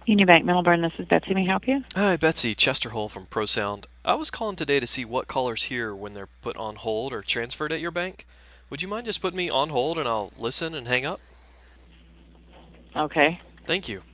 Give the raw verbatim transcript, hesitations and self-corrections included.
Union Bank Middleburn, this is Betsy. May I help you? Hi, Betsy. Chester Hull from ProSound. I was calling today to see what callers hear when they're put on hold or transferred at your bank. Would you mind just putting me on hold and I'll listen and hang up? Okay. Thank you.